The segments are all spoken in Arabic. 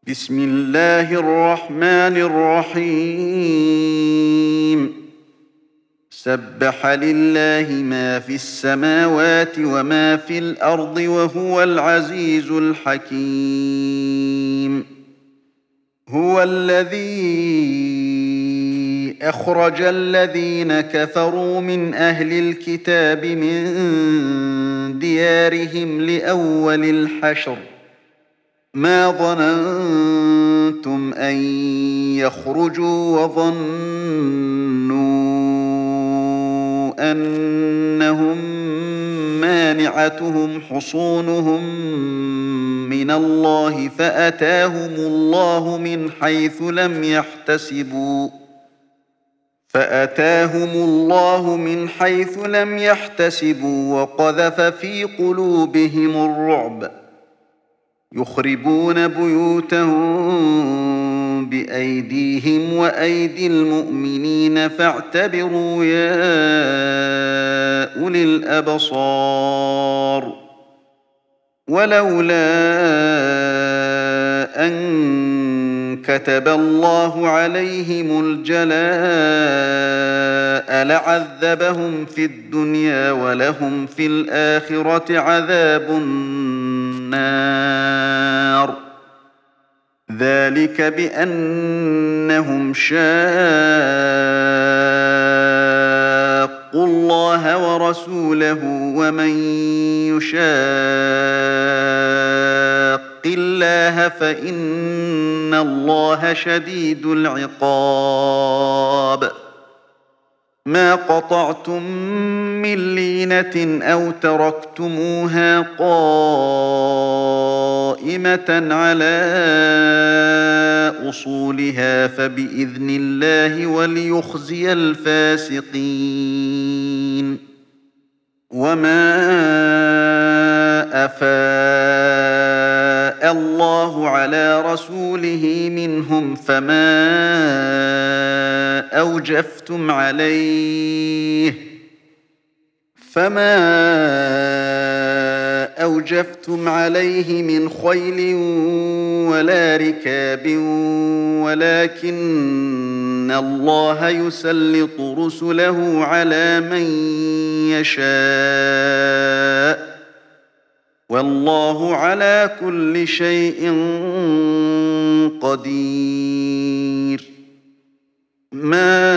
بسم الله الرحمن الرحيم سبح لله ما في السماوات وما في الأرض وهو العزيز الحكيم هو الذي أخرج الذين كفروا من أهل الكتاب من ديارهم لأول الحشر ما ظننتم أن يخرجوا وظنوا أنهم مانعتهم حصونهم من الله فأتاهم الله من حيث لم يحتسبوا وقذف في قلوبهم الرعب يخربون بيوتهم بأيديهم وأيدي المؤمنين فاعتبروا يا أولي الأبصار ولولا أن كتب الله عليهم الجلاء لعذبهم في الدنيا ولهم في الآخرة عذاب النار ذلك بأنهم شاقوا الله ورسوله ومن يشاق الله فإن الله شديد العقاب ما قطعتم من لينة أو تركتموها قائمة على أصولها فبإذن الله وليخزي الفاسقين وما أفاء الله على رسوله منهم فما أوجفتم عليه من خيل ولا ركاب ولكن الله يسلط رسله على من يشاء والله على كل شيء قدير ما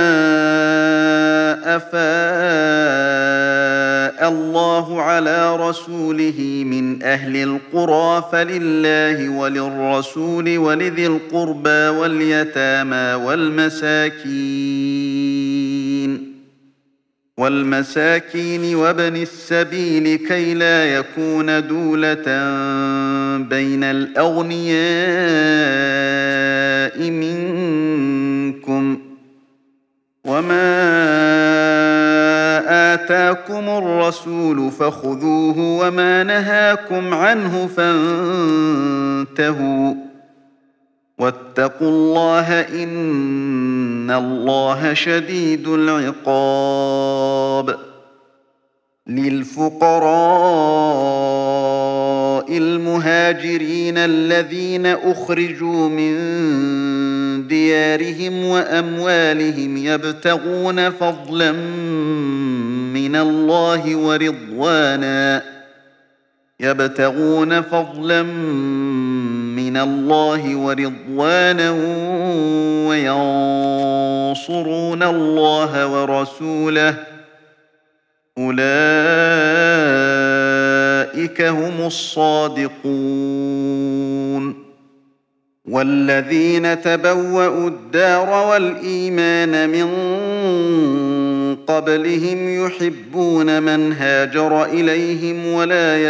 أفاء الله على رسوله من أهل القرى فلله وللرسول ولذي القربى واليتامى والمساكين وابن السبيل كي لا يكون دولة بين الأغنياء منكم وما آتاكم الرسول فخذوه وما نهاكم عنه فانتهوا واتقوا الله إن الله شديد العقاب للفقراء المهاجرين الذين أخرجوا من ديارهم وأموالهم يبتغون فضلا من الله ورضوانا وينصرون الله ورسوله أولئك هم الصادقون والذين تبوأوا الدار والإيمان من قبلهم يحبون من هاجر إليهم ولا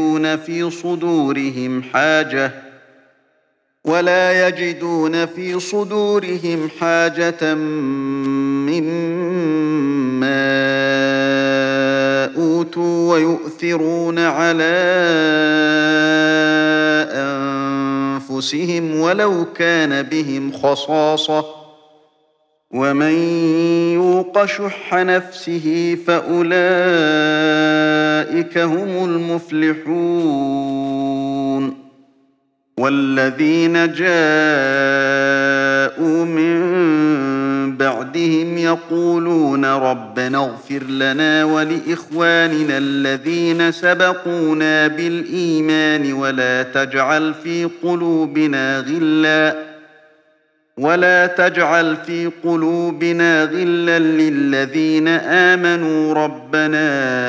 يجدون في صدورهم حاجة مما أوتوا ويؤثرون على أنفسهم ولو كان بهم خصاصة ومن يوق شح نفسه فأولئك هم المفلحون والذين جاءوا من بعدهم يقولون ربنا اغفر لنا ولإخواننا الذين سبقونا بالإيمان ولا تجعل في قلوبنا غلا للذين آمنوا ربنا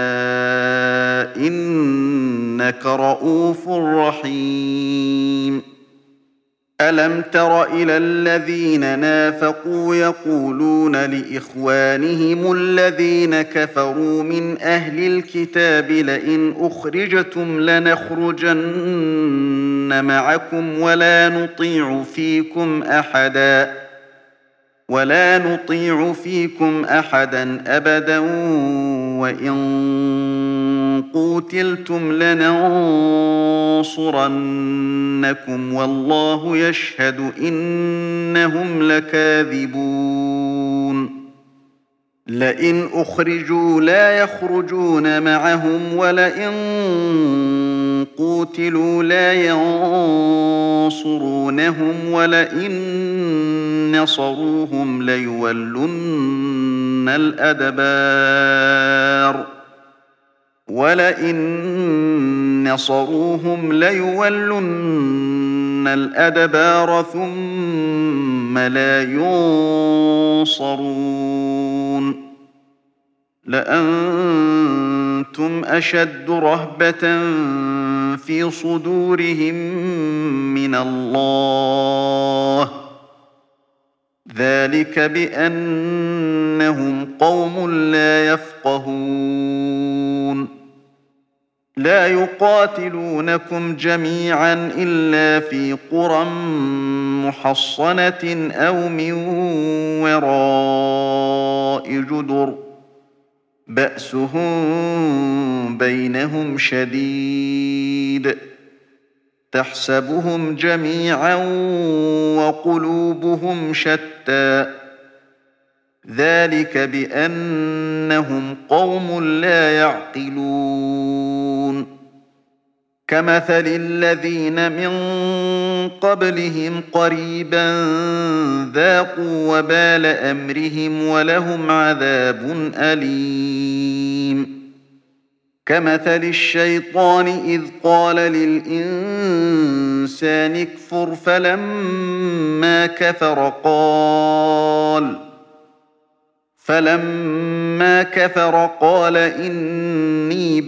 إنك رءوف رحيم ألم تر إلى الذين نافقوا يقولون لإخوانهم الذين كفروا من أهل الكتاب لئن أخرجتم لنخرجن معكم ولا نطيع فيكم أحدا أبدا وإن قوتلتم لننصرنكم والله يشهد إنهم لكاذبون لئن أخرجوا لا يخرجون معهم ولئن قوتلوا لا ينصرونهم ولئن نصروهم ليولن الأدبار ثم لا ينصرون لأنتم أشد رهبة في صدورهم من الله ذلك بأنهم قوم لا يفقهون لا يقاتلونكم جميعا إلا في قرى محصنة أو من وراء جدر بأسهم بينهم شديد تحسبهم جميعا وقلوبهم شتى ذلك بأنهم قوم لا يعقلون كمثل الذين من قبلهم قريبا ذاقوا وبال أمرهم ولهم عذاب أليم كمثل الشيطان إذ قال للإنسان اكفر فلما كفر قال إني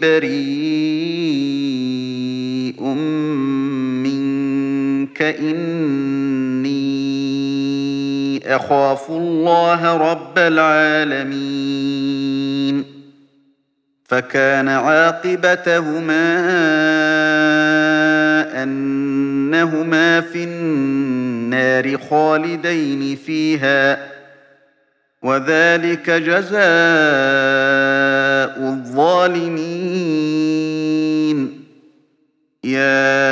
بريء منك إني أخاف الله رب العالمين فكان عاقبتهما أنهما في النار خالدين فيها وذلك جزاء الظالمين يا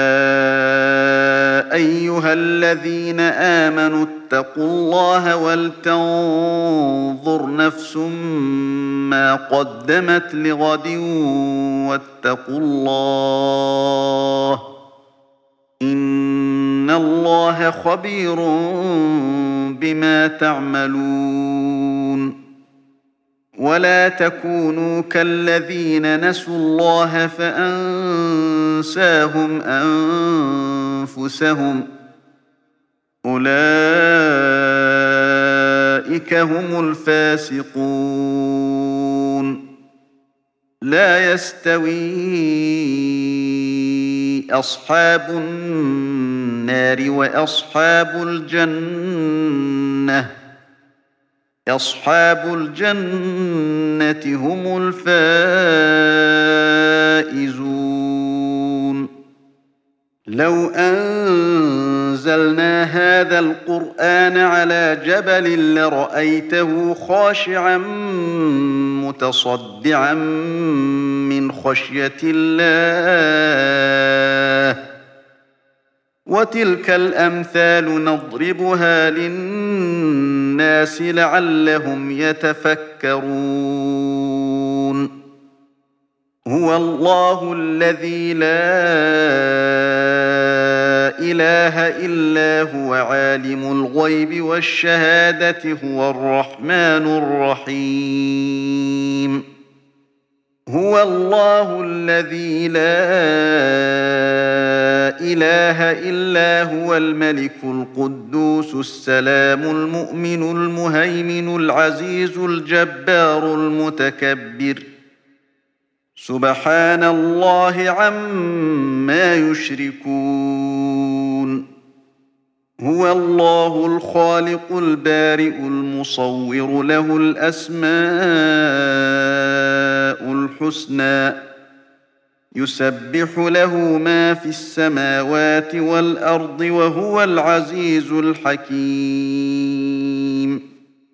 أيها الذين آمنوا اتقوا الله ولتنظر نفس ما قدمت لغد واتقوا الله إن الله خبير بما تعملون ولا تكونوا كالذين نسوا الله فأنساهم أنفسهم أولئك هم الفاسقون لا يستوي أصحاب النار وأصحاب الجنة هم الفائزون لو أنزلنا هذا القرآن على جبل لرأيته خاشعا متصدعا من خشية الله وتلك الأمثال نضربها للناس لعلهم يتفكرون هو الله الذي لا إله إلا هو عالم الغيب والشهادة هو الرحمن الرحيم هو الله الذي لا إله إلا هو الملك القدوس السلام المؤمن المهيمن العزيز الجبار المتكبر سبحان الله عما يشركون هو الله الخالق البارئ المصور له الأسماء الحسنى يسبح له ما في السماوات والأرض وهو العزيز الحكيم